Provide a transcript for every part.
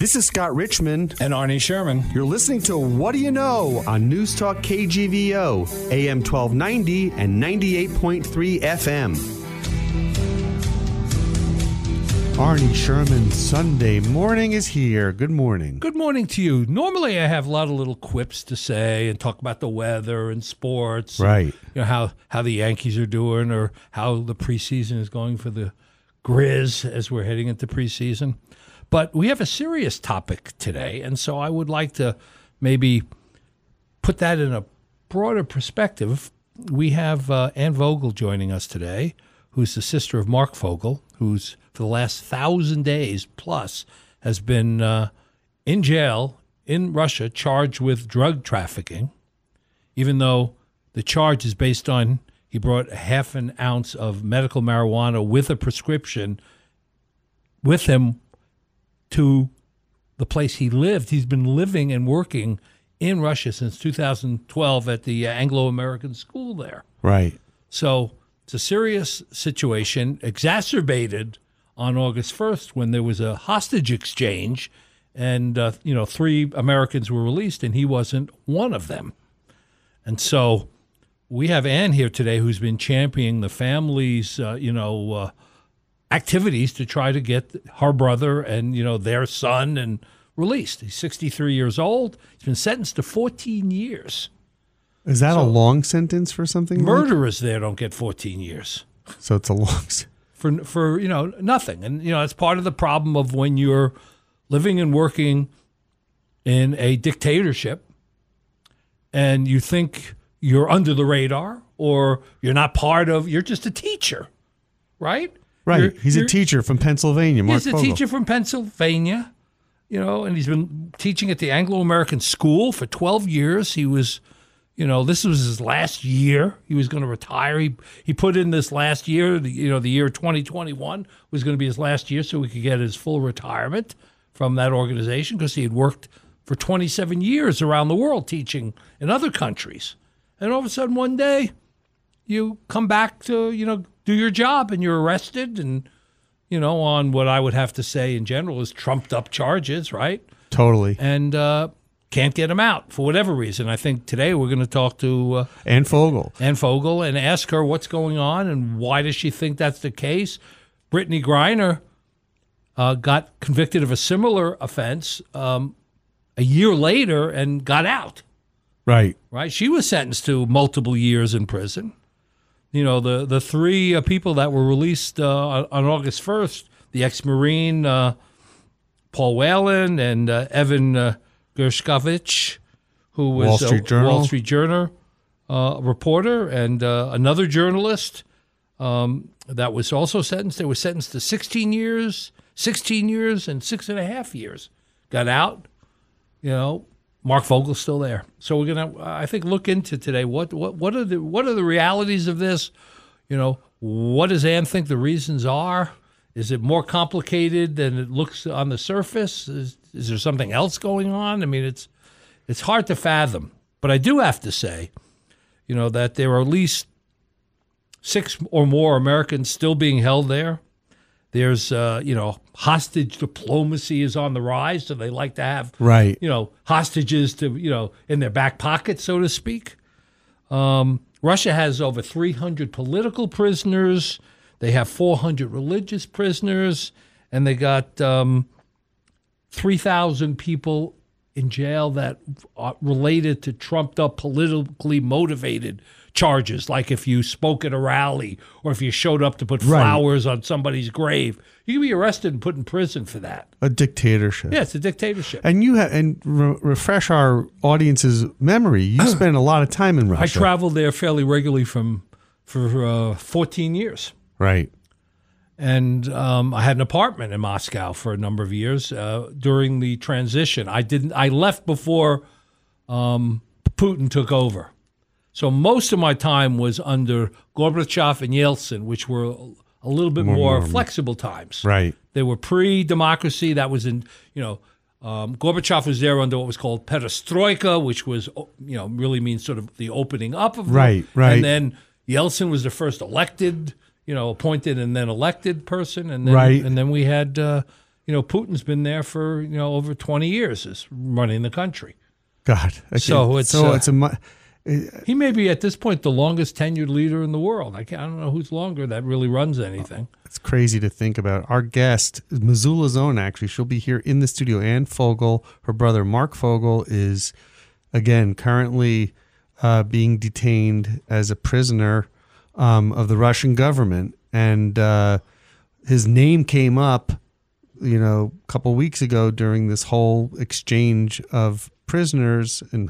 This is Scott Richmond. And Arnie Sherman. You're listening to What Do You Know on News Talk KGVO, AM 1290 and 98.3 FM. Arnie Sherman, Sunday morning is here. Good morning. Good morning to you. Normally I have a lot of little quips to say and talk about the weather and sports. Right. And, how the Yankees are doing or how the preseason is going for the Grizz as we're heading into preseason. But we have a serious topic today, and so I would like to maybe put that in a broader perspective. We have Anne Vogel joining us today, who's the sister of Mark Vogel, who's for the last 1,000 days plus has been in jail in Russia charged with drug trafficking, even though the charge is based on he brought a half an ounce of medical marijuana with a prescription with him to the place he lived. He's been living and working in Russia since 2012 at the Anglo-American school there. Right. So it's a serious situation, exacerbated on August 1st when there was a hostage exchange and, 3 Americans were released and he wasn't one of them. And so we have Anne here today who's been championing the family's, activities to try to get her brother and, their son and released. He's 63 years old. He's been sentenced to 14 years. Is that a long sentence for something? Murderers there don't get 14 years. So it's a long for nothing. And, it's part of the problem of when you're living and working in a dictatorship and you think you're under the radar or you're not you're just a teacher, right? Right. He's a teacher from Pennsylvania, Mark Vogel. He's a teacher from Pennsylvania, and he's been teaching at the Anglo-American school for 12 years. He was, this was his last year. He was going to retire. He put in this last year, the year 2021 was going to be his last year so he could get his full retirement from that organization because he had worked for 27 years around the world teaching in other countries. And all of a sudden one day you come back to, do your job and you're arrested and, on what I would have to say in general is trumped up charges, right? Totally. And can't get him out for whatever reason. I think today we're going to talk to Anne Vogel. Anne Vogel and ask her what's going on and why does she think that's the case. Brittany Griner got convicted of a similar offense a year later and got out. Right. Right. She was sentenced to multiple years in prison. The 3 people that were released on August 1st, the ex-Marine Paul Whelan and Evan Gershkovich, who was Wall Street Journal reporter, and another journalist that was also sentenced. They were sentenced to 16 years, and 6.5 years. Got out, Mark Vogel's still there. So we're going to, I think, look into today what are the realities of this? What does Anne think the reasons are? Is it more complicated than it looks on the surface? Is there something else going on? I mean, it's hard to fathom. But I do have to say, that there are at least 6 or more Americans still being held there. There's, hostage diplomacy is on the rise, so they like to have, hostages to, in their back pocket, so to speak. Russia has over 300 political prisoners. They have 400 religious prisoners, and they got 3,000 people in jail that are related to trumped-up, politically motivated charges, like if you spoke at a rally or if you showed up to put flowers on somebody's grave. You can be arrested and put in prison for that. A dictatorship. Yeah, it's a dictatorship. And refresh our audience's memory. You spent a lot of time in Russia. I traveled there fairly regularly for 14 years. Right. And I had an apartment in Moscow for a number of years during the transition. I left before Putin took over. So most of my time was under Gorbachev and Yeltsin, which were a little bit more flexible times. Right. They were pre-democracy. That was in, Gorbachev was there under what was called perestroika, which was, really means sort of the opening up of right. And then Yeltsin was the first elected, appointed and then elected person. And then, right. And then we had, Putin's been there for over 20 years, is running the country. God. He may be at this point the longest tenured leader in the world. I don't know who's longer that really runs anything. It's crazy to think about. Our guest, Missoula's own, actually, she'll be here in the studio. Anne Fogel, her brother Mark Fogel, is again currently being detained as a prisoner of the Russian government, and his name came up, a couple weeks ago during this whole exchange of prisoners and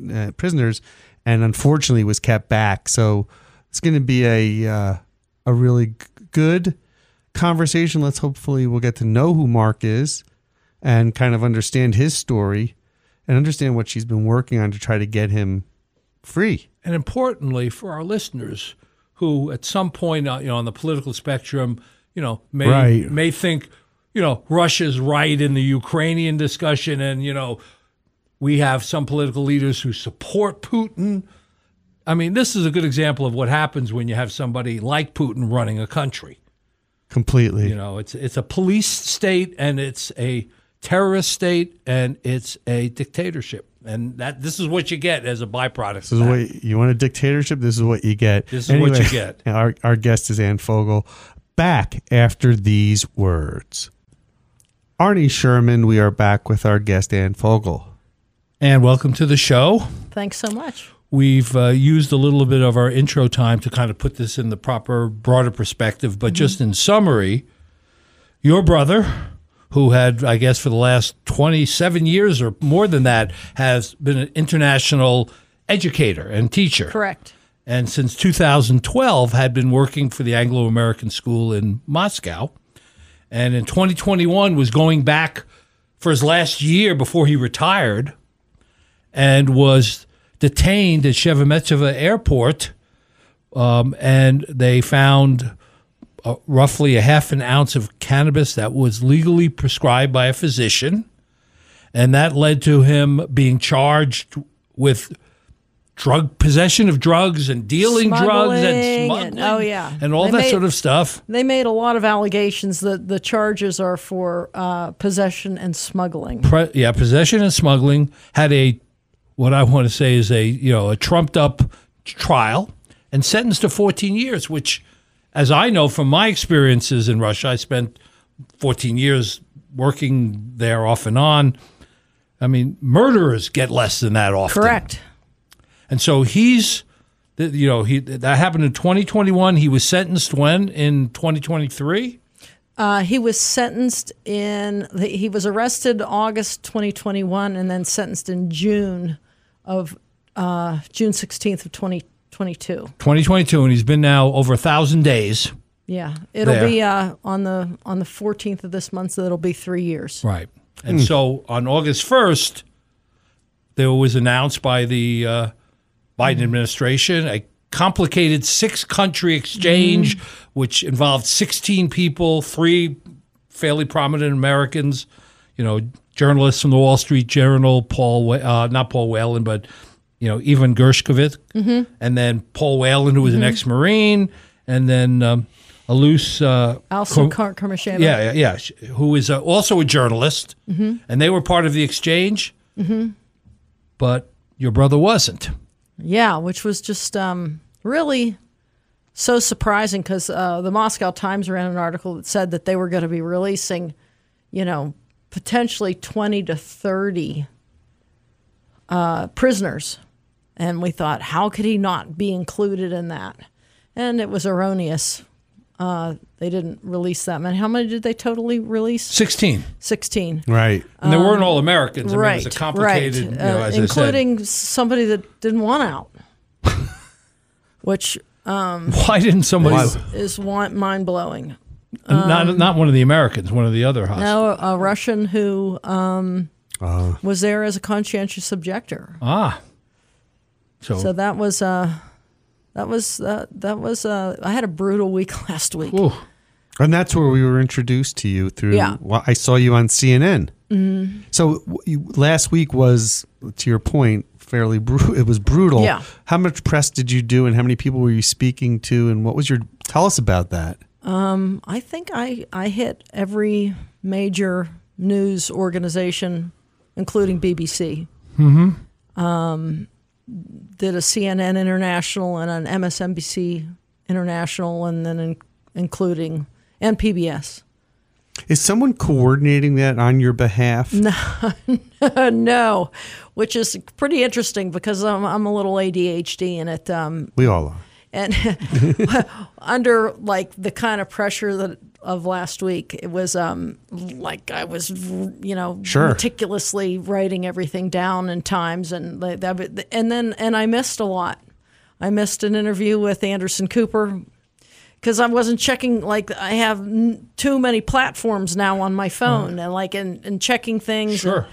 and unfortunately was kept back. So it's going to be a really good conversation. We'll get to know who Mark is and kind of understand his story and understand what she's been working on to try to get him free. And importantly, for our listeners who at some point on the political spectrum, may think, Russia's right in the Ukrainian discussion, and, we have some political leaders who support Putin. I mean, this is a good example of what happens when you have somebody like Putin running a country. Completely. It's a police state, and it's a terrorist state, and it's a dictatorship. And this is what you get as a byproduct. This is what you want, a dictatorship. This is what you get. This is what you get. Our guest is Anne Fogel. Back after these words. Arnie Sherman, we are back with our guest Anne Fogel. And welcome to the show. Thanks so much. We've used a little bit of our intro time to kind of put this in the proper, broader perspective. But just in summary, your brother, who had, I guess, for the last 27 years or more than that, has been an international educator and teacher. Correct. And since 2012 had been working for the Anglo-American School in Moscow. And in 2021 was going back for his last year before he retired, and was detained at Sheremetyevo Airport, and they found roughly a half an ounce of cannabis that was legally prescribed by a physician, and that led to him being charged with possession of drugs and dealing drugs and smuggling and all that sort of stuff. They made a lot of allegations that the charges are for possession and smuggling. Possession and smuggling. Had what I want to say is a trumped up trial and sentenced to 14 years, which, as I know from my experiences in Russia, I spent 14 years working there off and on. I mean, murderers get less than that often. Correct. And so that happened in 2021. He was sentenced when? In 2023? He was sentenced he was arrested August 2021 and then sentenced in June 16th of 2022. 2022, and he's been now over 1,000 days. Yeah, it'll be on the 14th of this month, so it'll be 3 years. Right. And so on August 1st, there was announced by the Biden administration a complicated 6-country exchange, which involved 16 people, 3 fairly prominent Americans, journalists from the Wall Street Journal, not Paul Whelan, but Ivan Gershkovich, and then Paul Whelan, who was an ex-Marine, and then Alus Karmasheva, who is also a journalist, and they were part of the exchange, but your brother wasn't. Yeah, which was just really so surprising because the Moscow Times ran an article that said that they were going to be releasing, potentially 20 to 30 prisoners. And we thought, how could he not be included in that? And it was erroneous. They didn't release that many. How many did they totally release? 16. 16. Right. And they weren't all Americans. I mean, right. It was a complicated, as including I said. somebody that didn't want out. Which why didn't somebody is mind-blowing. Not one of the Americans, one of the other hostages. No, a Russian who was there as a conscientious objector. So that was I had a brutal week last week. Ooh. And that's where we were introduced to you through. Yeah. Well, I saw you on CNN. So last week was, to your point, fairly brutal. It was brutal. Yeah. How much press did you do, and how many people were you speaking to, and what was tell us about that? I think I hit every major news organization, including BBC. Did a CNN International and an MSNBC International, and then including and PBS. Is someone coordinating that on your behalf? No, which is pretty interesting because I'm a little ADHD in it. We all are. And under like the kind of pressure of last week, it was like I was, Sure. meticulously writing everything down in times, and I missed a lot. I missed an interview with Anderson Cooper because I wasn't checking. Like I have too many platforms now on my phone, and checking things. Sure.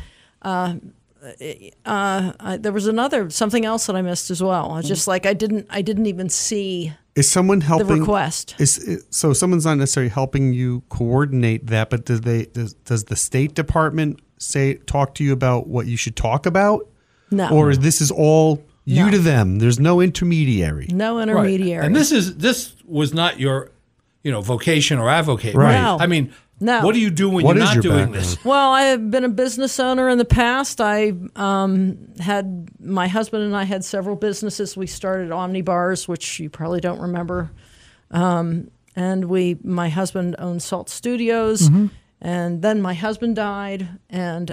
There was something else that I missed as well. I was just like I didn't even see. Is someone helping the request? So someone's not necessarily helping you coordinate that, but does the State Department talk to you about what you should talk about? No. Or this is all you No. to them? There's no intermediary. No intermediary. Right. And this was not your, vocation or advocate. Right. No. I mean, No. what do you do when What you're is not your doing background? this? Well, I have been a business owner in the past. I had my husband and I had several businesses. We started Omni Bars, which you probably don't remember, and my husband owned Salt Studios, and then my husband died, and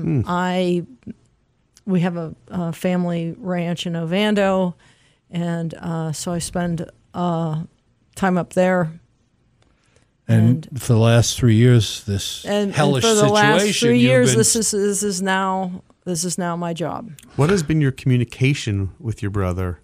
we have a family ranch in Ovando, and so I spend time up there. And for the last 3 years, this hellish for the situation. last 3 you've years, been- this is now my job. What has been your communication with your brother?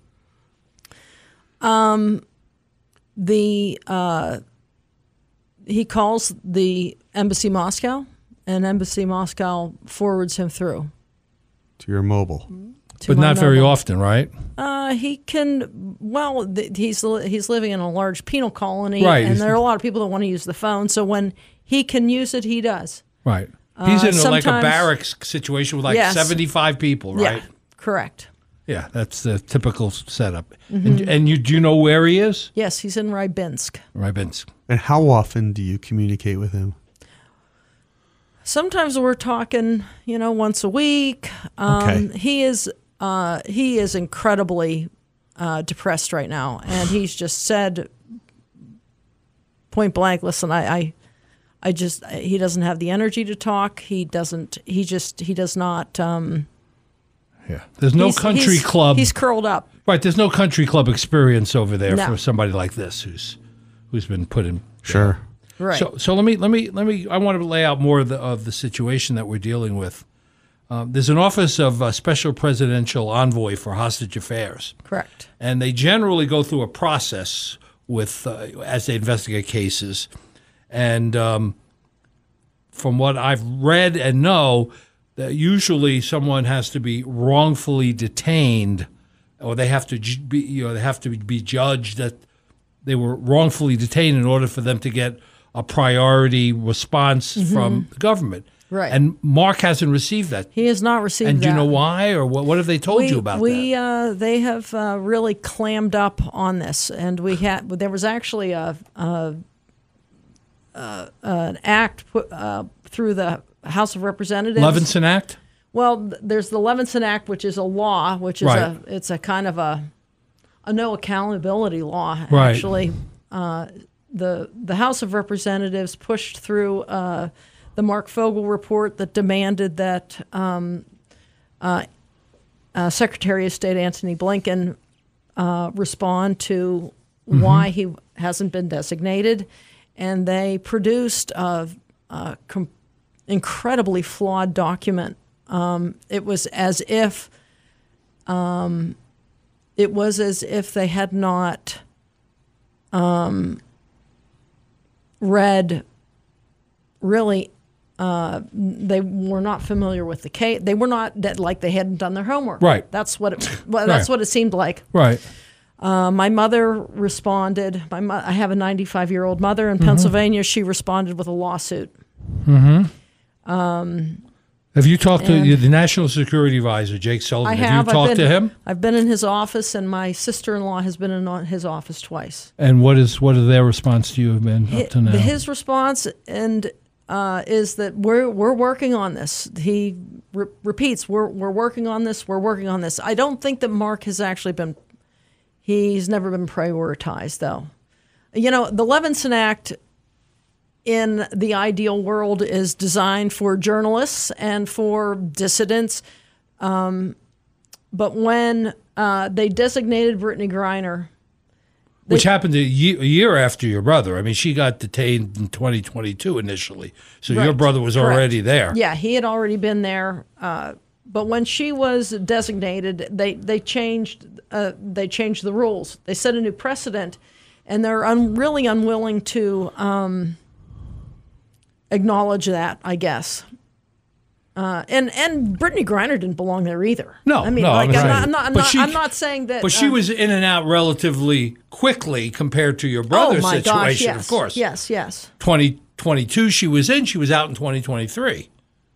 He calls the Embassy Moscow, and Embassy Moscow forwards him through. To your mobile. to but my not very mobile. often, right? He can. Well, he's living in a large penal colony, Right. and there are a lot of people that want to use the phone. So when he can use it, he does. Right. He's in like a sometimes- barracks situation with like Yes. 75 people, right? Yeah, correct. Yeah, that's the typical setup. Mm-hmm. And do you know where he is? Yes, he's in Rybinsk. Rybinsk. And how often do you communicate with him? Sometimes we're talking, once a week. Okay. He is incredibly depressed right now, and he's just said point blank, "Listen, he doesn't have the energy to talk. He does not. Yeah. There's no country club. He's curled up. Right. There's no country club experience over there No. for somebody like this who's been put in. Sure. Right. So let me. I want to lay out more of the situation that we're dealing with. There's an office of special presidential envoy for hostage affairs, Correct. and they generally go through a process with as they investigate cases. And from what I've read and know, that usually someone has to be wrongfully detained, or they have to be judged that they were wrongfully detained in order for them to get a priority response from the government. Right. And Mark hasn't received that. He has not received And that. do you know why, or what have they told you about that? They have really clammed up on this, and there was actually an act put through the House of Representatives. Levinson Act? Well, there's the Levinson Act, which is a law, which is Right. it's a kind of a no accountability law. Right. Actually, the House of Representatives pushed through the Mark Fogel report that demanded that Secretary of State Antony Blinken respond to why he hasn't been designated, and they produced a incredibly flawed document. It was as if they had not read really. They were not familiar with the case. They were not like they hadn't done their homework. Right. That's what it. Right. That's what it seemed like. Right. My mother responded. I have a 95-year-old mother in Pennsylvania. She responded with a lawsuit. Have you talked to the National Security Advisor, Jake Sullivan? I have. you talked to him? I've been in his office, and my sister-in-law has been in his office twice. And what is their response to you have been up to now? His response, and is that we're working on this. He repeats, we're working on this. We're working on this. I don't think that Mark has actually been. He's never been prioritized, though. You know, the Levinson Act, in the ideal world, is designed for journalists and for dissidents. But when they designated Brittany Griner, which happened a year after your brother. I mean, she got detained in 2022 initially, so your Right. brother was Correct. already there. Yeah, he had already been there. But when she was designated, they changed the rules. They set a new precedent, and they're really unwilling to acknowledge that, I guess. And Brittany Griner didn't belong there either. No, I mean, no, like, right. I'm not saying that. But she was in and out relatively quickly compared to your brother's oh my situation, gosh, yes, of course. Yes. 2022 she was in, she was out in 2023.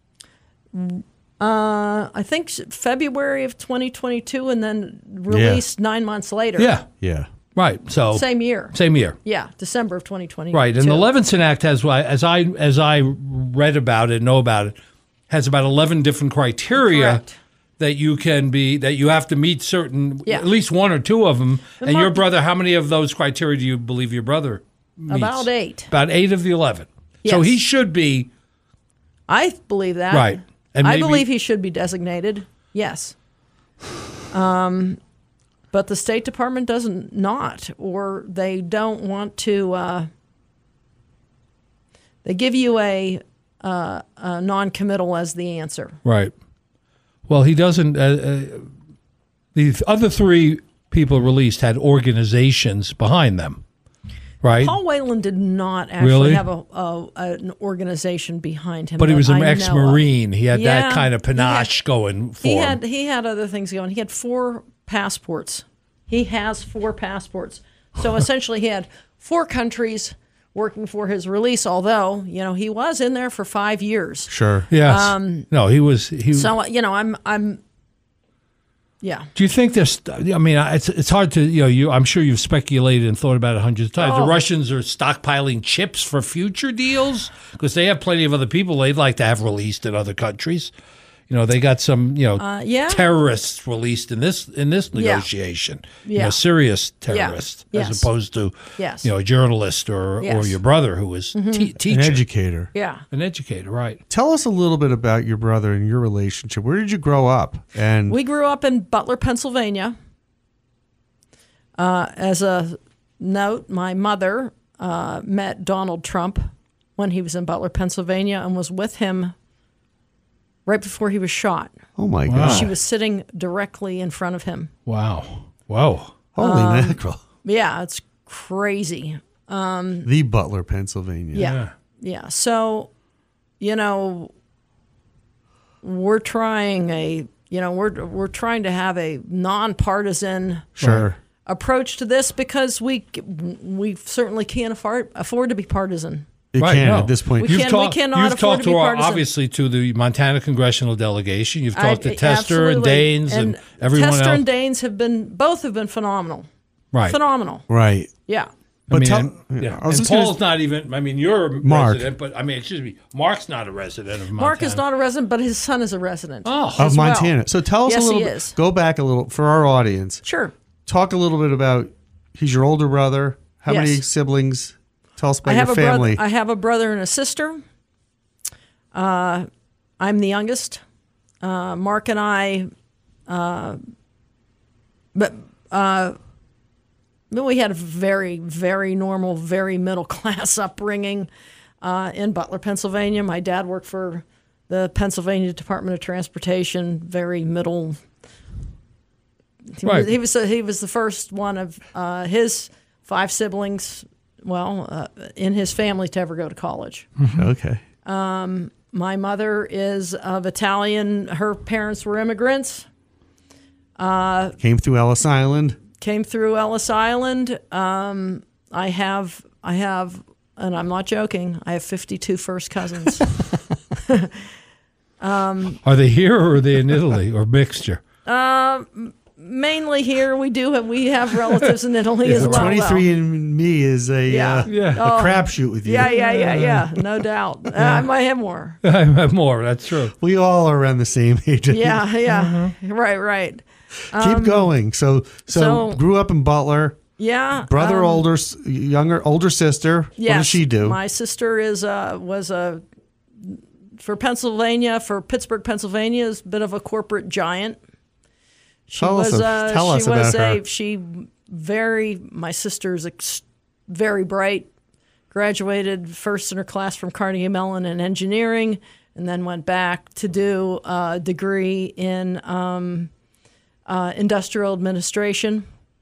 I think February of 2022, and then released 9 months later. Yeah. Right. So Same year. Same year. Yeah, December of 2020. Right. And the Levinson Act has, as I read about it, know about it, has about 11 different criteria Correct. that you have to meet certain, Yeah. at least one or two of them. And your Mark- brother, how many of those criteria do you believe your brother meets? About 8. About 8 of the 11. So Yes. he should be, I believe that. right. And I maybe- believe he should be designated. Yes. But the State Department doesn't not, or they don't want to. They give you a non-committal as the answer. Right. Well, he doesn't. The other 3 people released had organizations behind them, right? Paul Whelan did not actually Really? have an organization behind him. But he that was I an know of. ex-Marine. He had Yeah, that kind of panache going for him. He had other things going. He had 4 passports. He has 4 passports. So essentially, he had 4 countries working for his release. Although he was in there for 5 years. Sure. Yes. No, he was. So I'm. Yeah. Do you think there's? I mean, it's hard to. I'm sure you've speculated and thought about it hundreds of times. The Oh. Russians are stockpiling chips for future deals because they have plenty of other people they'd like to have released in other countries. They got some, Yeah. terrorists released in this negotiation. Yeah. Serious terrorists, Yes. as opposed to, Yes. a journalist or Yes. your brother who was teaching. An educator. Yeah. An educator, right? Tell us a little bit about your brother and your relationship. Where did you grow up? And We grew up in Butler, Pennsylvania. As a note, my mother met Donald Trump when he was in Butler, Pennsylvania, and was with him right before he was shot. oh my gosh, She was sitting directly in front of him. Wow. Whoa. holy mackerel! Yeah, it's crazy. The Butler, Pennsylvania. Yeah. So, we're trying we're trying to have a nonpartisan Sure. approach to this because we certainly can't afford to be partisan. You Right, can no. at this point. We can't- cannot You've afford talked to be partisan. obviously to the Montana congressional delegation. You've talked to Tester and Absolutely. Daines and everyone Tester else. and Daines have been phenomenal. Right. Phenomenal. Right. Yeah. But I tell- mean, yeah, I and was just gonna- Paul's not even. I mean, you're a Mark. resident, but excuse me, Mark's not a resident of Montana. Mark is not a resident, but his son is a resident. Oh, Of as well. Montana. So tell us Yes, a little he bit. is. Go back a little for our audience. Sure. Talk a little bit about. He's your older brother. How Yes. many siblings? Tell us about I have your a family. brother. I have a brother and a sister. I'm the youngest. Mark and I, but we had a very, very normal, very middle class upbringing in Butler, Pennsylvania. My dad worked for the Pennsylvania Department of Transportation. Very middle. Right. He was the first one of his 5 siblings. Well, in his family to ever go to college. Okay. My mother is of Italian. Her parents were immigrants. Came through Ellis Island. Came through Ellis Island. I have, and I'm not joking. I have 52 first cousins. are they here or are they in Italy or mixture? mainly here. We have relatives in Italy as well. 23 and me is a Yeah. a crapshoot with you. Yeah, no doubt. I might have more. I have more. That's true. We all are around the same age. Yeah. Right. Keep going. So grew up in Butler. Yeah. Brother older sister. Yes. What does she do? My sister was for Pittsburgh, Pennsylvania, is a bit of a corporate giant. Tell us about her. My sister's very bright. Graduated first in her class from Carnegie Mellon in engineering, and then went back to do a degree in industrial administration.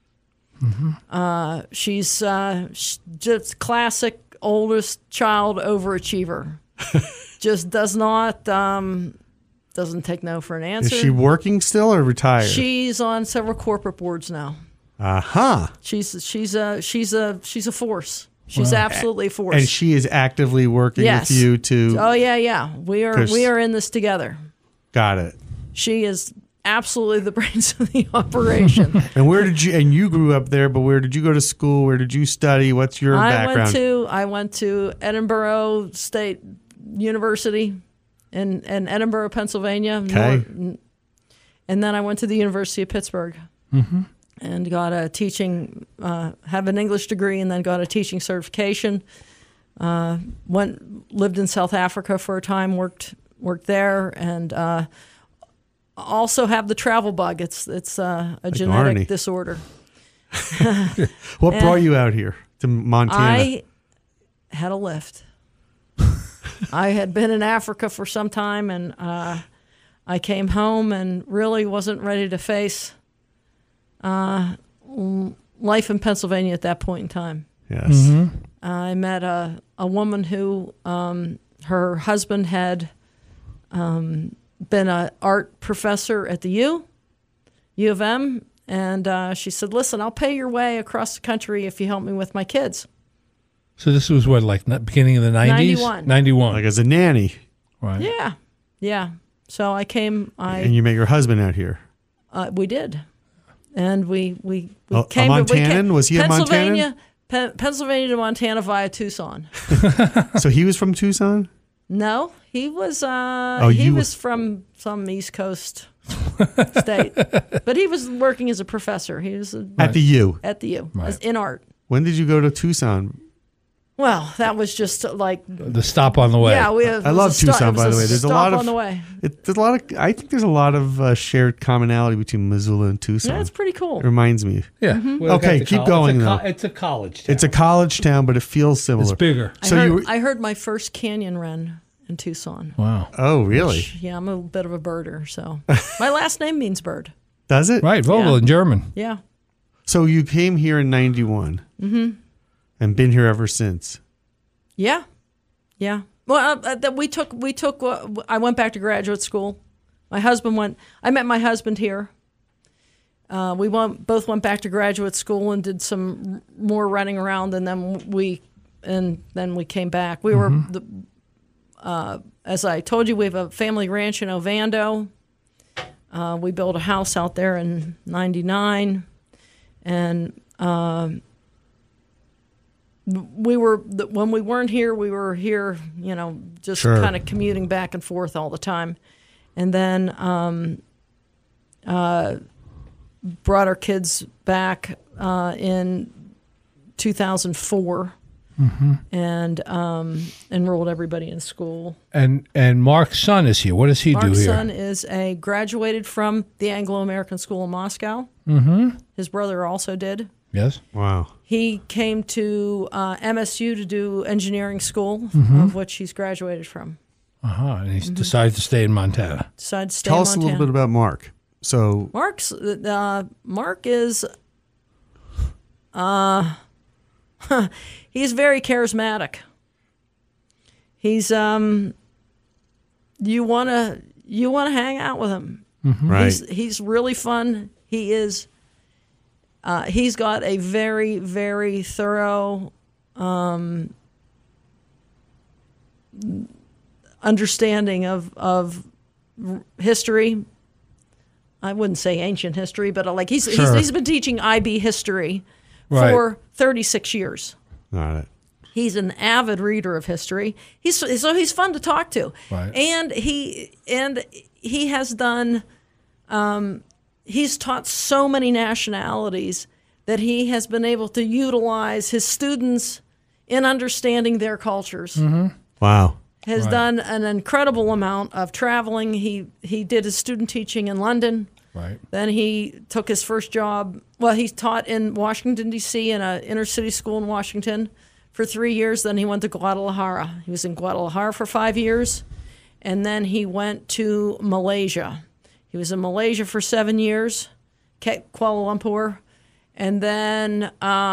She's just classic oldest child overachiever. Just doesn't take no for an answer. Is she working still or retired? She's on several corporate boards now. She's a force. She's absolutely a force. And she is actively working with you to. Oh yeah. We are in this together. Got it. She is absolutely the brains of the operation. And you grew up there, but where did you go to school? Where did you study? What's your background? I went to Edinburgh State University in Edinburgh, Pennsylvania. Okay. And then I went to the University of Pittsburgh and got a teaching, have an English degree, and then got a teaching certification. Lived in South Africa for a time, worked there, and also have the travel bug. It's a genetic disorder. What brought you out here to Montana? I had a lift. I had been in Africa for some time, and I came home and really wasn't ready to face life in Pennsylvania at that point in time. Yes. I met a woman who her husband had been an art professor at the U of M, and she said, "Listen, I'll pay your way across the country if you help me with my kids." So this was what, like beginning of the 90s? 91. Like as a nanny. Right. Yeah. So I came. And you met your husband out here. We did, and we A came. Montanan? Was he a Pennsylvania? Pennsylvania to Montana via Tucson. So he was from Tucson? No, he was. He was from some East Coast state, but he was working as a professor. He was at the U. At the U, Right. in art. When did you go to Tucson? Well, that was just like the stop on the way. Yeah, I love Tucson, by the way. There's a lot of on the way. I think there's a lot of shared commonality between Missoula and Tucson. Yeah, it's pretty cool. It reminds me. Yeah. Well, Okay, keep going though. It's a college town. It's a college town, but it feels similar. It's bigger. I heard my first canyon wren in Tucson. Wow. Oh, really? Yeah, I'm a bit of a birder, so my last name means bird. Does it? Right, Vogel Yeah. in German. Yeah. So you came here in '91, and been here ever since. Yeah. Well, we took. I went back to graduate school. My husband went. I met my husband here. We both went back to graduate school and did some more running around, and then we came back. We were, as I told you, we have a family ranch in Ovando. We built a house out there in '99, and. When we weren't here, we were here, just Sure. kind of commuting back and forth all the time. And then brought our kids back in 2004 and enrolled everybody in school. And Mark's son is here. What does he do here? Mark's son is graduated from the Anglo-American School in Moscow. His brother also did. Yes. Wow. He came to MSU to do engineering school, of which he's graduated from. And he's decided to stay in Montana. Decided to stay Tell in us a Montana. little bit about Mark. So Mark is he's very charismatic. He's you wanna hang out with him. right. He's really fun. He is. He's got a very, very thorough understanding of history. I wouldn't say ancient history, but like he's Sure. he's been teaching IB history Right. for 36 years. Got it. He's an avid reader of history. He's fun to talk to, Right. and he has done. He's taught so many nationalities that he has been able to utilize his students in understanding their cultures. Wow. Has Right. done an incredible amount of traveling. He did his student teaching in London. Right. Then he took his first job. Well, he taught in Washington, D.C. in an inner city school in Washington for 3 years. Then he went to Guadalajara. He was in Guadalajara for 5 years. And then he went to Malaysia. He was in Malaysia for 7 years, Kuala Lumpur. And then,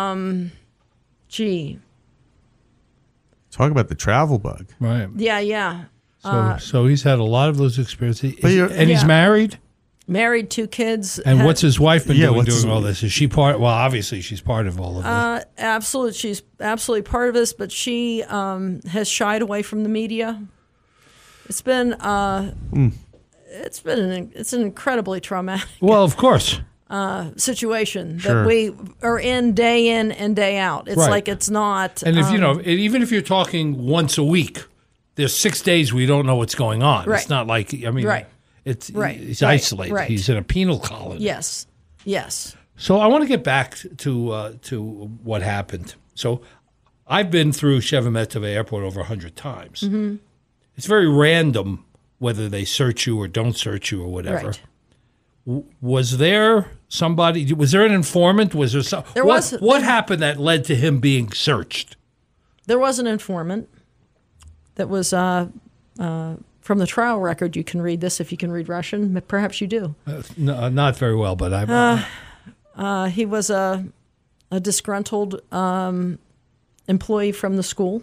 Talk about the travel bug. Right. yeah. So he's had a lot of those experiences. But you're- And he's Yeah. married? Married, 2 kids. And what's his wife been Yeah, doing what's- all this? Is she part? Well, obviously she's part of all of this. Absolutely, she's absolutely part of this, but she has shied away from the media. It's been it's an incredibly traumatic Well, of course. situation Sure. that we are in and day out. It's Right. like it's not. And if even if you're talking once a week, there's 6 days we don't know what's going on. Right. It's not like Right. It's Right. he's Right. isolated. Right. He's in a penal colony. yes. So I want to get back to what happened. So I've been through Sheremetyevo Airport over 100 times. Mm-hmm. It's very random whether they search you or don't search you or whatever. Right. Was there somebody? Was there an informant? Was there some? There what, was- What happened that led to him being searched? There was an informant that was from the trial record. You can read this if you can read Russian. Perhaps you do. No, not very well, but I. He was a disgruntled employee from the school.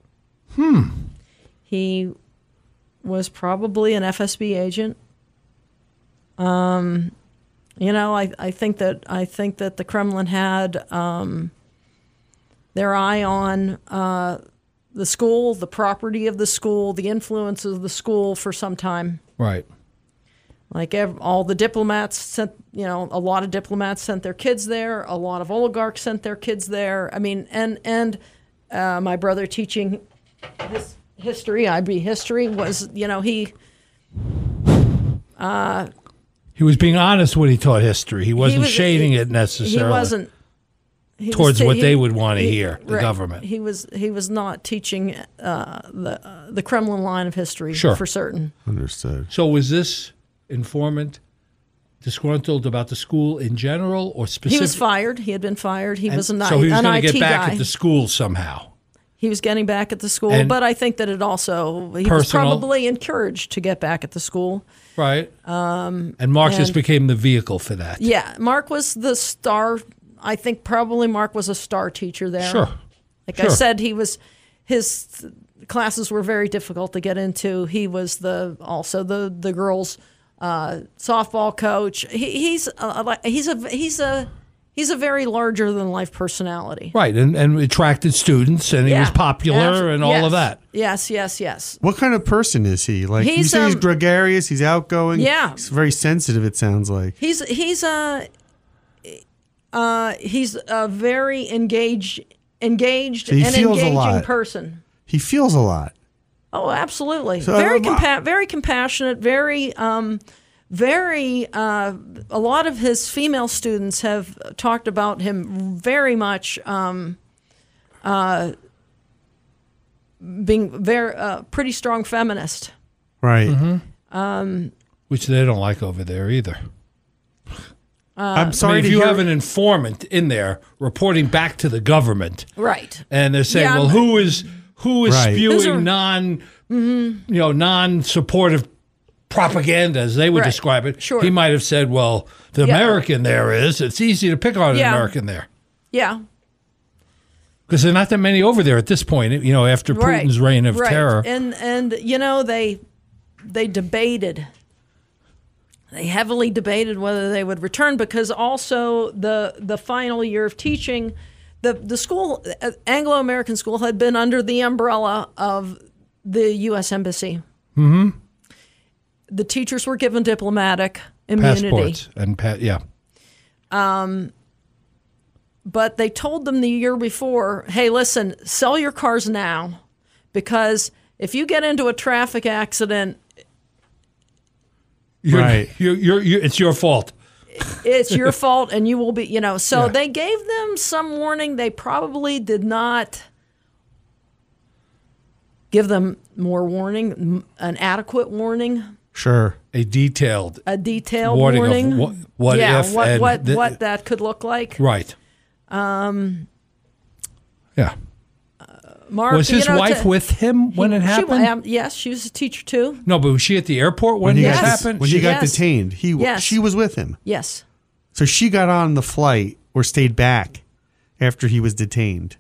He was probably an FSB agent. I think that the Kremlin had their eye on the school, the property of the school, the influence of the school for some time. Right. Like all the diplomats sent, a lot of diplomats sent their kids there. A lot of oligarchs sent their kids there. I mean, and my brother teaching this history, IB history, was, He was being honest when he taught history. He wasn't shading it necessarily. He wasn't. Towards what they would want to hear, the government. He was not teaching the Kremlin line of history Sure. for certain. Understood. So was this informant disgruntled about the school in general or specific? He was fired. He had been fired. He was an so he was an going IT to get back guy. at the school somehow. He was getting back at the school, And but I think that he was personal- probably encouraged to get back at the school. Right. And Mark just became the vehicle for that. Yeah, Mark was the star. I think probably Mark was a star teacher there. Sure. Like I Sure. said, his classes were very difficult to get into. He was also the girls' softball coach. He's a very larger than life personality. Right. And attracted students and he was popular and all of that. Yes. What kind of person is he? Like you He's, say, he's gregarious. He's outgoing. Yeah. He's very sensitive. It sounds like. He's a very engaged and he feels a engaging lot. person. He feels a lot. Oh, absolutely. So, Very very compassionate. Very. A lot of his female students have talked about him very much being very pretty strong feminist. Right. Mm-hmm. Which they don't like over there either. I'm I sorry mean, if to you hear. have an informant in there reporting back to the government, Right. and they're saying, Yeah, "Well, who is Right. Those are- spewing non-supportive propaganda," as they would Right. describe it? Sure. He might have said, "Well, the Yeah. American there is. It's easy to pick on an Yeah. American there Yeah. because there are not that many over there at this point. After Right. Putin's reign of Right. terror." And they debated. They heavily debated whether they would return because also the final year of teaching, the school, Anglo-American school, had been under the umbrella of the U.S. Embassy. Mm-hmm. The teachers were given diplomatic immunity. Passports and yeah. But they told them the year before, hey, listen, sell your cars now, because if you get into a traffic accident, Right. It's your fault. it's your fault and you will be, So Yeah. they gave them some warning. They probably did not give them more warning, an adequate warning, Sure. A detailed a detailed warning warning. of what yeah, if what, and what that could look like. right. Yeah. Mark, Was his wife with him when it happened? Yes, she was a teacher too. No, but was she at the airport when he this got happened? when he got Yes. detained, Yes. she was with him. Yes. So she got on the flight or stayed back after he was detained.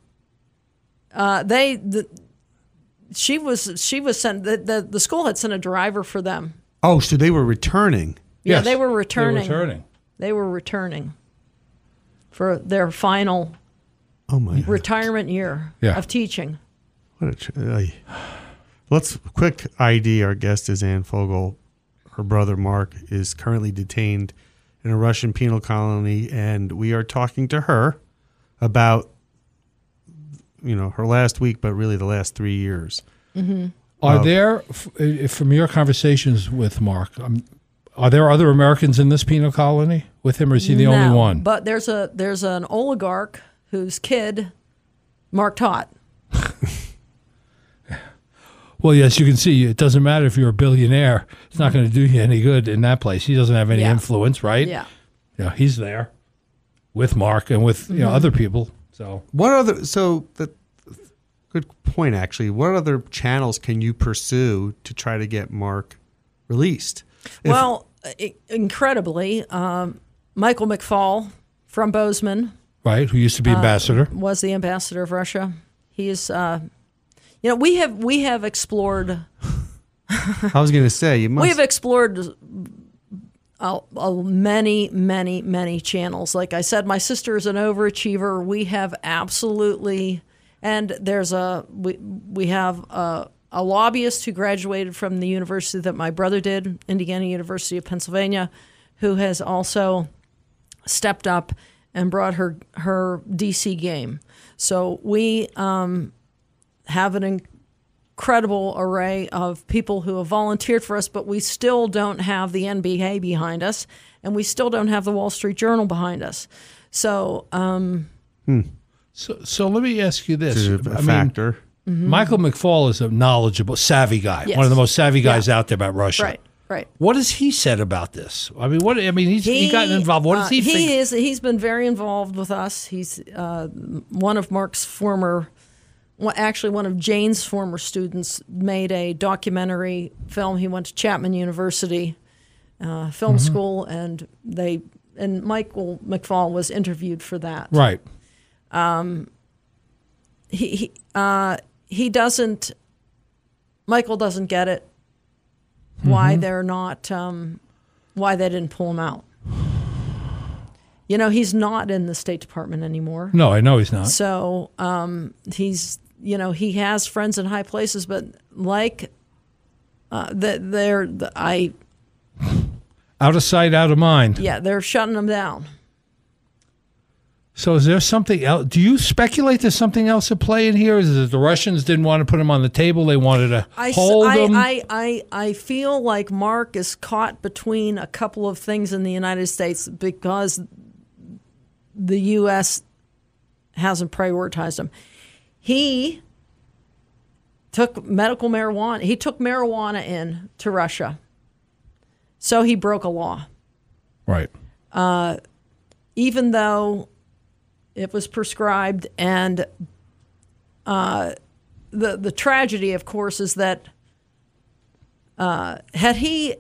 She was sent. The school had sent a driver for them. Oh, so they were returning. Yeah, Yes, they were returning. They were returning for their final Oh my! retirement year Yeah. of teaching. What Let's quick ID. Our guest is Anne Fogel. Her brother Mark is currently detained in a Russian penal colony, and we are talking to her about her last week, but really the last 3 years. Are there, from your conversations with Mark, are there other Americans in this penal colony with him, or is he the only one? But there's an oligarch whose kid Mark taught. Well, yes, you can see it doesn't matter if you're a billionaire. It's not going to do you any good in that place. He doesn't have any Yeah. influence, right? Yeah. Yeah, he's there with Mark and with other people. So What other? So that good point, actually. What other channels can you pursue to try to get Mark released? Incredibly, Michael McFaul from Bozeman right, who used to be ambassador? was the ambassador of Russia. He's, we have explored. I was going to say you must. We have explored many channels. Like I said, my sister is an overachiever. We have absolutely, and there's we have a lobbyist who graduated from the university that my brother did, Indiana University of Pennsylvania, who has also stepped up and brought her DC game. So we have an incredible array of people who have volunteered for us, but we still don't have the NBA behind us, and we still don't have the Wall Street Journal behind us. So, So let me ask you this. It's a factor. Michael McFaul is a knowledgeable, savvy guy, Yes. one of the most savvy guys out there about Russia. right. What has he said about this? I mean, he got involved. What does he think? He's been very involved with us. He's one of Mark's former, actually one of Jane's former students, made a documentary film. He went to Chapman University film school, and Michael McFaul was interviewed for that. Right. He doesn't. Michael doesn't get it. Why they're not? Why they didn't pull him out? He's not in the State Department anymore. No, I know he's not. So he's he has friends in high places, but out Out of sight, out of mind. they're shutting him down. So is there something else? Do you speculate there's something else at play in here? Is it the Russians didn't want to put him on the table? They wanted to hold him? I feel like Mark is caught between a couple of things in the United States because the U.S. hasn't prioritized him. He took medical marijuana. He took marijuana in to Russia. So he broke a law. Right. Even though it was prescribed, and the tragedy, of course, is that had he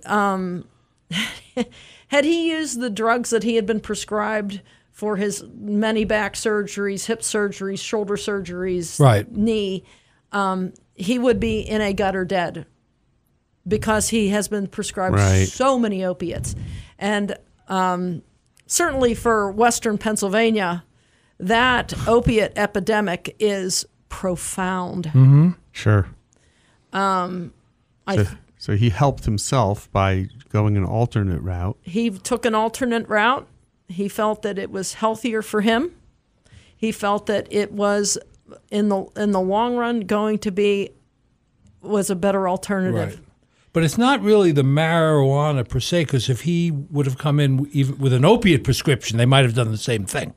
used the drugs that he had been prescribed for his many back surgeries, hip surgeries, shoulder surgeries, Right. knee, he would be in a gutter dead because he has been prescribed Right. so many opiates. And certainly for Western Pennsylvania, that opiate epidemic is profound. Sure. I So So he helped himself by going an alternate route. He took an alternate route. He felt that it was healthier for him. He felt that it was in the long run was a better alternative. Right. But it's not really the marijuana per se, because if he would have come in even with an opiate prescription, they might have done the same thing.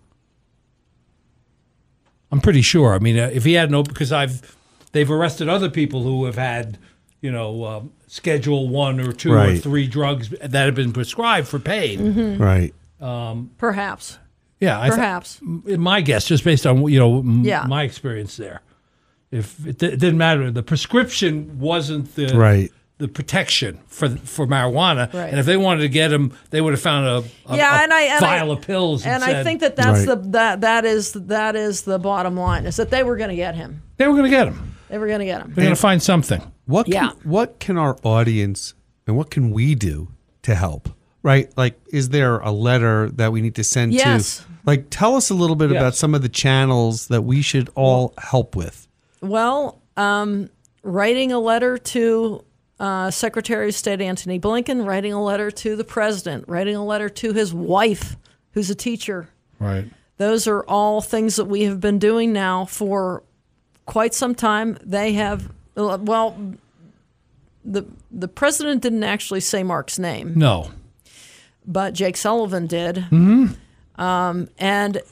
I'm pretty sure. I mean, if he had an opiate, because they've arrested other people who have had, Schedule 1 or 2 or Right. 3 drugs that have been prescribed for pain. Mm-hmm. Right. Perhaps. Yeah, Perhaps. My guess, just based on Yeah. my experience there, if it didn't matter, the prescription wasn't the Right. the protection for marijuana, Right. and if they wanted to get him, they would have found a vial of pills. And said, I think that's Right. that is the bottom line, is that they were going to get him. they were going to get him. They were going to get him. They're going to find something. What can our audience and what can we do to help? Right? Like, is there a letter that we need to send Yes. to? Like, tell us a little bit about Yes. some of the channels that we should all help with. Well, writing a letter to Secretary of State Antony Blinken, writing a letter to the president, writing a letter to his wife, who's a teacher. Right. Those are all things that we have been doing now for quite some time. They have, well, the president didn't actually say Mark's name, No. but Jake Sullivan did. Mm-hmm. And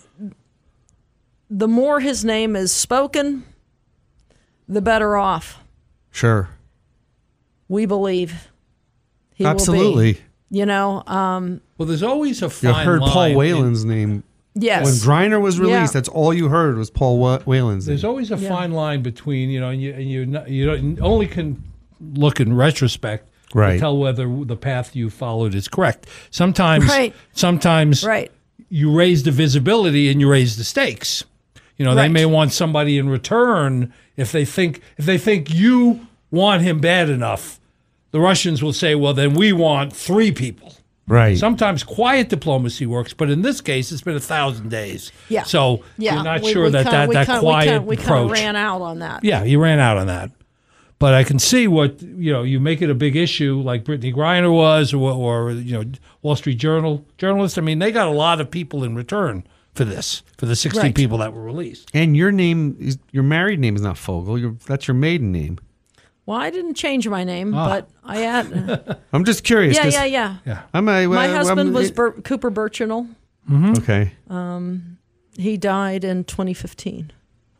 the more his name is spoken, the better off, Sure. we believe, he will Absolutely. be. You know, Well, there's always a You fine heard line. Paul Whalen's name. yes. When Griner was released, Yeah. that's all you heard was Paul Whalen's There's name. always a fine line between, and you don't, only can look in retrospect Right. to tell whether the path you followed is correct. Sometimes, Right. sometimes Right. you raise the visibility and you raise the stakes. They Right. may want somebody in return if they think you want him bad enough. The Russians will say, well, then we want 3 people. Right. Sometimes quiet diplomacy works, but in this case, it's been 1,000 days. Yeah. So Yeah. you're not We- sure we that kinda- that quiet we kind approach. of ran out on that. Yeah, you ran out on that. But I can see what, you make it a big issue like Brittany Griner was or Wall Street Journal journalists. I mean, they got a lot of people in return for this, for the 60 Right. people that were released. And your married name is not Fogel. That's your maiden name. Well, I didn't change my name, but I had. I'm just curious. Yeah, 'cause yeah. My husband was Cooper Burchinal. Okay. He died in 2015.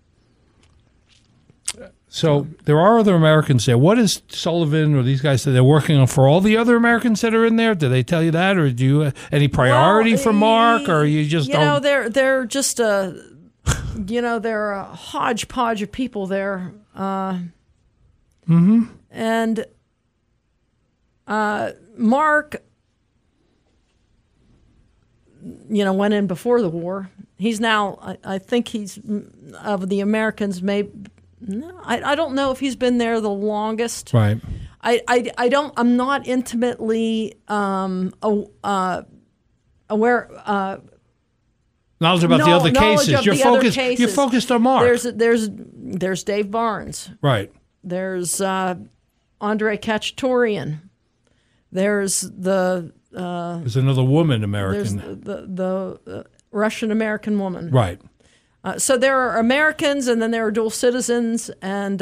So there are other Americans there. What is Sullivan or these guys say they're working on for all the other Americans that are in there? Do they tell you that, or do you any priority for Mark, or you just don't? They're just a, they're a hodgepodge of people there. And Mark, went in before the war. He's now, I think he's of the Americans, maybe. No, I don't know if he's been there the longest. Right. I'm not intimately aware. Knowledge about the other knowledge cases. of You're the other focused. cases. You're focused on Mark. There's Dave Barnes. Right. There's Andrei Kachtorian. There's There's another woman there's American. the Russian American woman. Right. So there are Americans, and then there are dual citizens, and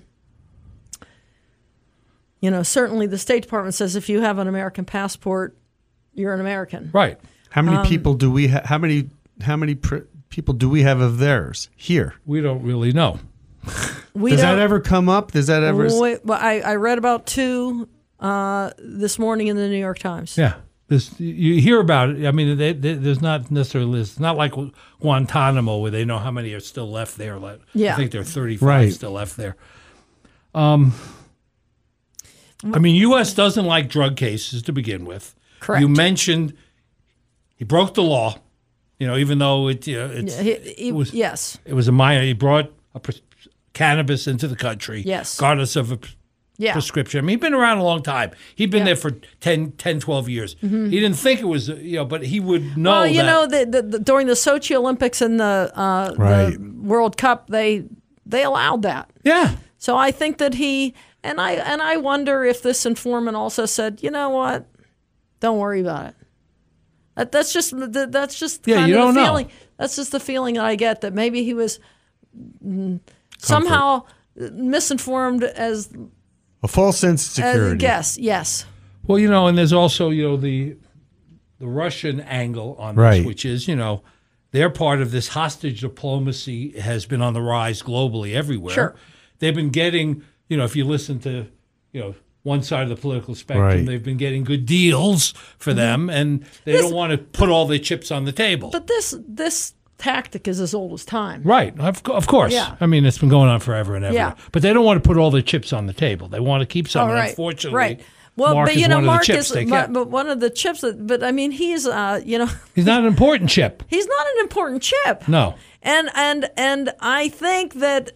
certainly the State Department says if you have an American passport, you're an American. Right. How many people do we have? How many people do we have of theirs here? We don't really know. Does that ever come up? Does that ever? Well, I read about 2 this morning in the New York Times. Yeah. You hear about it. I mean, there's not necessarily. It's not like Guantanamo where they know how many are still left there. Yeah. I think there are 35 Right. still left there. I mean, U.S. doesn't like drug cases to begin with. Correct. You mentioned he broke the law. Even though it was yes. it was a minor. He brought cannabis into the country. Yes. Regardless of a Yeah. prescription. I mean, he'd been around a long time. He'd been there for 10, 12 years. He didn't think it was, but he would know the during the Sochi Olympics and the Right. World Cup, they allowed that. Yeah. So I think that he And I wonder if this informant also said, you know what, don't worry about it. That's just kind you of don't the know. feeling. That's just the feeling that I get, that maybe he was somehow misinformed as A false sense of security. yes. Well, and there's also, the Russian angle on this, Right. which is, their part of this hostage diplomacy has been on the rise globally everywhere. Sure. They've been getting, if you listen to, one side of the political spectrum, Right. they've been getting good deals for them, and they don't want to put all their chips on the table. But this tactic is as old as time. Right, of course. Yeah. I mean, it's been going on forever and ever. Yeah. But they don't want to put all their chips on the table. They want to keep some. Oh, And right. unfortunately, Right. Well, Mark but is one of the Mark chips is they kept. but one of the chips. But I mean, he's He's not an important chip. he's not an important chip. No. And I think that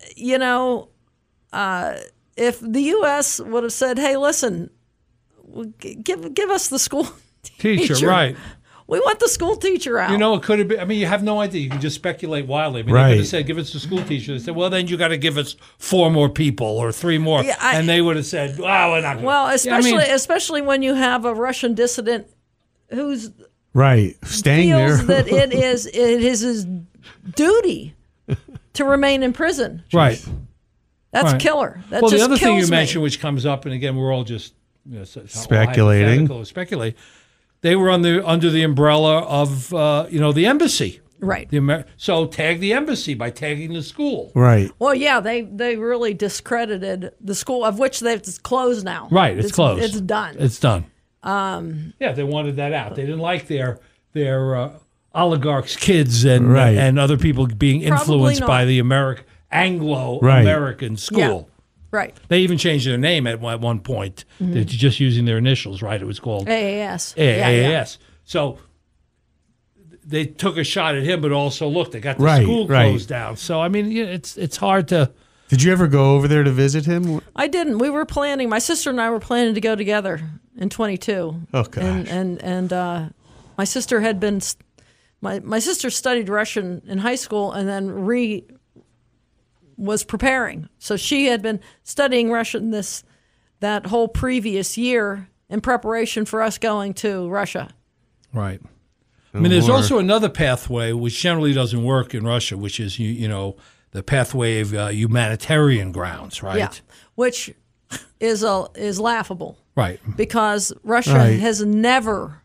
if the U.S. would have said, "Hey, listen, give us the school Teacher, right. We want the school teacher out." It could have been. I mean, you have no idea. You can just speculate wildly. I mean, Right. they could have said, give us the school teacher. They said, well, then you got to give us 4 more people or 3 more. Yeah, and they would have said, well, we're not going to. Well, especially when you have a Russian dissident who's Right. Staying there. feels that it is his duty to remain in prison. Right. That's Right. killer. That Well, just the other thing you kills me. mentioned, which comes up, and again, we're all just Speculating. Speculate. They were under the umbrella of the embassy. Right. So tag the embassy by tagging the school. Right. Well, yeah, they really discredited the school, of which it's closed now. Right, it's closed. It's done. It's done. Yeah, they wanted that out. They didn't like their oligarchs' kids and Right. and other people being influenced not. by the Anglo-American school. Right. They even changed their name at one point. They're just using their initials, right? It was called AAS. AAS. So they took a shot at him, but also, look, they got the Right, school right. closed down. So, I mean, it's hard to... Did you ever go over there to visit him? I didn't. We were planning. My sister and I were planning to go together in 22. Oh, gosh. And my sister had been. My sister studied Russian in high school and then was preparing. So she had been studying Russian that whole previous year in preparation for us going to Russia. Right. I mean, there's Or- also another pathway which generally doesn't work in Russia, which is the pathway of humanitarian grounds, right? Yeah, which is laughable Right. because Russia Right. has never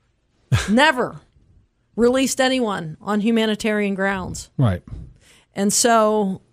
released anyone on humanitarian grounds. Right. And so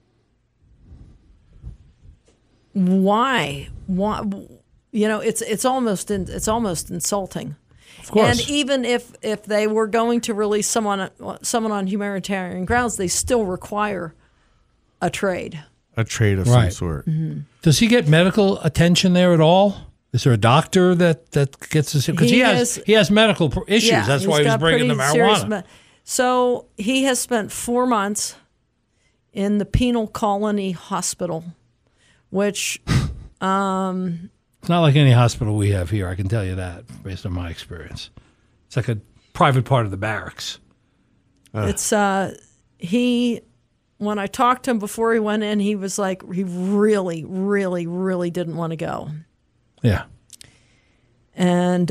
why it's almost insulting. Of course. And even if they were going to release someone on humanitarian grounds, they still require a trade. A trade of some Right. sort. Does he get medical attention there at all? Is there a doctor that gets this? Because he has medical issues. Yeah, That's why he's he was got bringing the pretty serious marijuana. So he has spent 4 months in the penal colony hospital, which It's not like any hospital we have here. I can tell you that based on my experience. It's like a private part of the barracks. it's he. When I talked to him before he went in, he was like he really, really, really didn't want to go. Yeah. And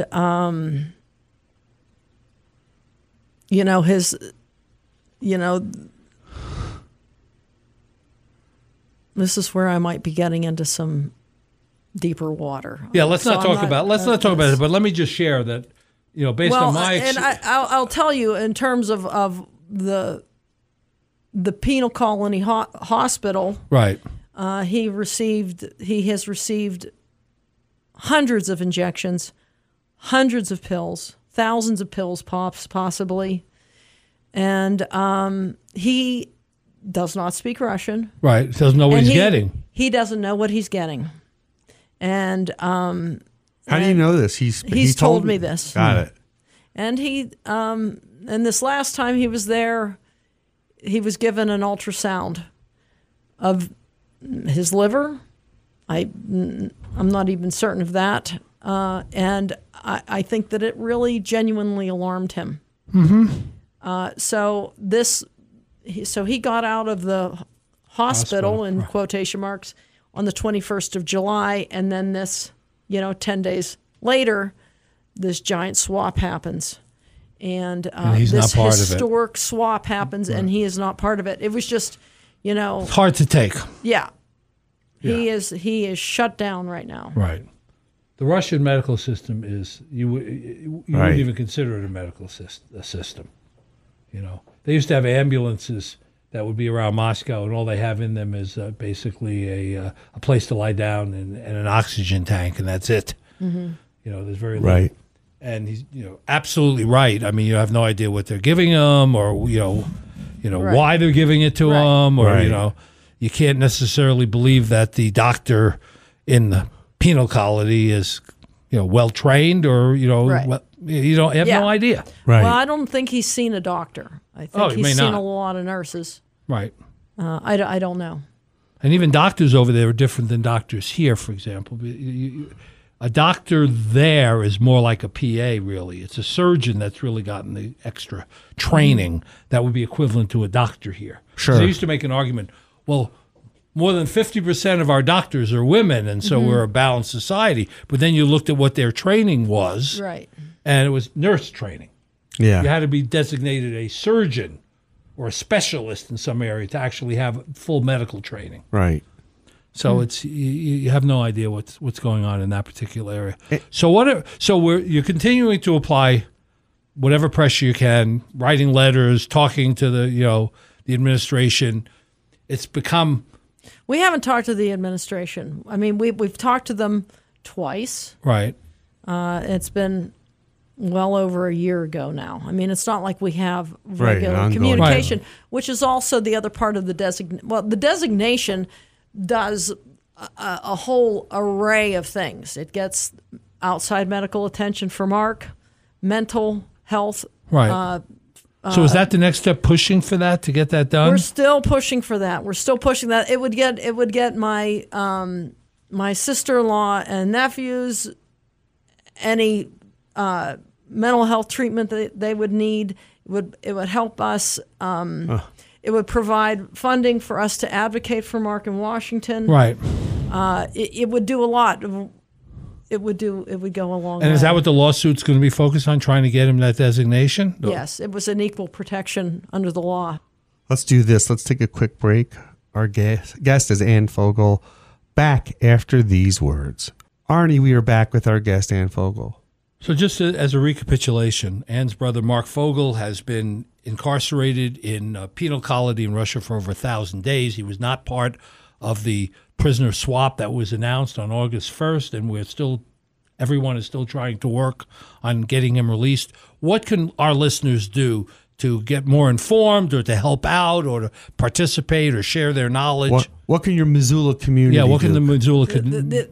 this is where I might be getting into some deeper water. Yeah, let's So not I'm talk about it. But let me just share that, based on my and I'll tell you in terms of the penal colony hospital, right. he has received hundreds of injections, hundreds of pills, thousands of pills possibly, and he does not speak Russian. Right. Doesn't know what he's getting. He doesn't know what he's getting, and How do you know this? He's told me this. Got it. And he, and this last time he was there, he was given an ultrasound of his liver. I'm not even certain of that. And I think that it really genuinely alarmed him. Mm-hmm. So he got out of the hospital in quotation marks on the 21st of July, and then this, 10 days later, this giant swap happens. And he's this not part of it. historic swap happens, and he is not part of it. It was just, It's hard to take. Yeah. He is shut down right now. Right. The Russian medical system is, you wouldn't even consider it a medical system. They used to have ambulances that would be around Moscow, and all they have in them is basically a place to lie down and an oxygen tank, and that's it. Mm-hmm. There's very little. Right. And he's absolutely right. I mean, you have no idea what they're giving them, or why they're giving it to them, or you can't necessarily believe that the doctor in the penal colony is well trained, or well, you don't have no idea. Right. Well, I don't think he's seen a doctor. I think he's seen a lot of nurses. Right. I don't know. And even doctors over there are different than doctors here, for example. A doctor there is more like a PA, really. It's a surgeon that's really gotten the extra training that would be equivalent to a doctor here. Sure. They used to make an argument, well, more than 50% of our doctors are women, and so we're a balanced society. But then you looked at what their training was, Right. and it was nurse training. Yeah. You had to be designated a surgeon or a specialist in some area to actually have full medical training. Right. So it's you have no idea what's going on in that particular area. You're continuing to apply whatever pressure you can, writing letters, talking to the administration. It's become. We haven't talked to the administration. I mean, we've talked to them twice. Right. It's been well over a year ago now. I mean, it's not like we have Right, regular ongoing. communication, which is also the other part of the designation. Well, the designation does a whole array of things. It gets outside medical attention for Mark, mental health. Right. So is that the next step, pushing for that to get that done? We're still pushing for that. We're still pushing that. It would get my my sister-in-law and nephews any mental health treatment that they would need. It would help us. It would provide funding for us to advocate for Mark in Washington. Right. It would do a lot. It would go a long way. And is that what the lawsuit's going to be focused on, trying to get him that designation? Yes, it was an equal protection under the law. Let's do this. Let's take a quick break. Our guest is Ann Fogel. Back after these words. Arnie, we are back with our guest, Ann Fogel. So just as a recapitulation, Ann's brother, Mark Fogel, has been incarcerated in a penal colony in Russia for over 1,000 days. He was not part of the prisoner swap that was announced on August 1st, and everyone is still trying to work on getting him released. What can our listeners do to get more informed, or to help out, or to participate, or share their knowledge? What can your Missoula community what can do? the Missoula community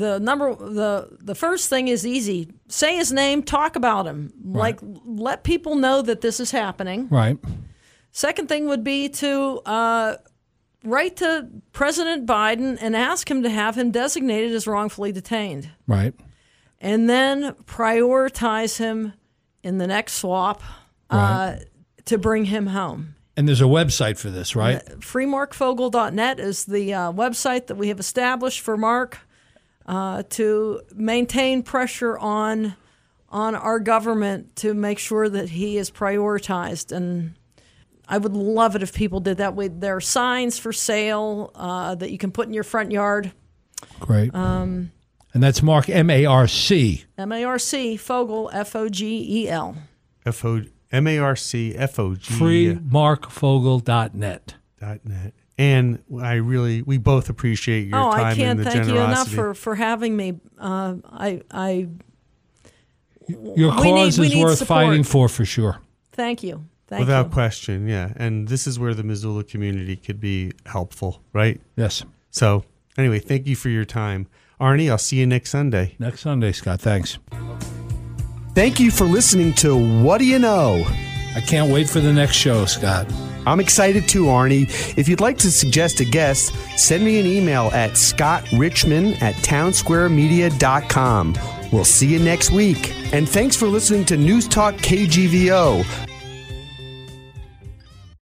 The first thing is easy. Say his name, talk about him. Right. Like, let people know that this is happening. Right. Second thing would be to write to President Biden and ask him to have him designated as wrongfully detained. Right. And then prioritize him in the next swap to bring him home. And there's a website for this, right? FreeMarkFogel.net is the website that we have established for Mark to maintain pressure on our government to make sure that he is prioritized. And I would love it if people did that. There are signs for sale that you can put in your front yard. Great. And that's Mark, M-A-R-C. M-A-R-C, Fogel, F-O-G-E-L. M-A-R-C-F-O-G. FreeMarkFogel.net. .net. And we both appreciate your time I can't and the thank generosity. you enough for having me. Your cause we is need worth support. fighting for sure. Thank you. Without question, yeah. And this is where the Missoula community could be helpful, right? Yes. So, anyway, thank you for your time. Arnie, I'll see you next Sunday. Next Sunday, Scott. Thanks. Thank you for listening to What Do You Know? I can't wait for the next show, Scott. I'm excited too, Arnie. If you'd like to suggest a guest, send me an email at scottrichman@townsquaremedia.com. We'll see you next week. And thanks for listening to News Talk KGVO.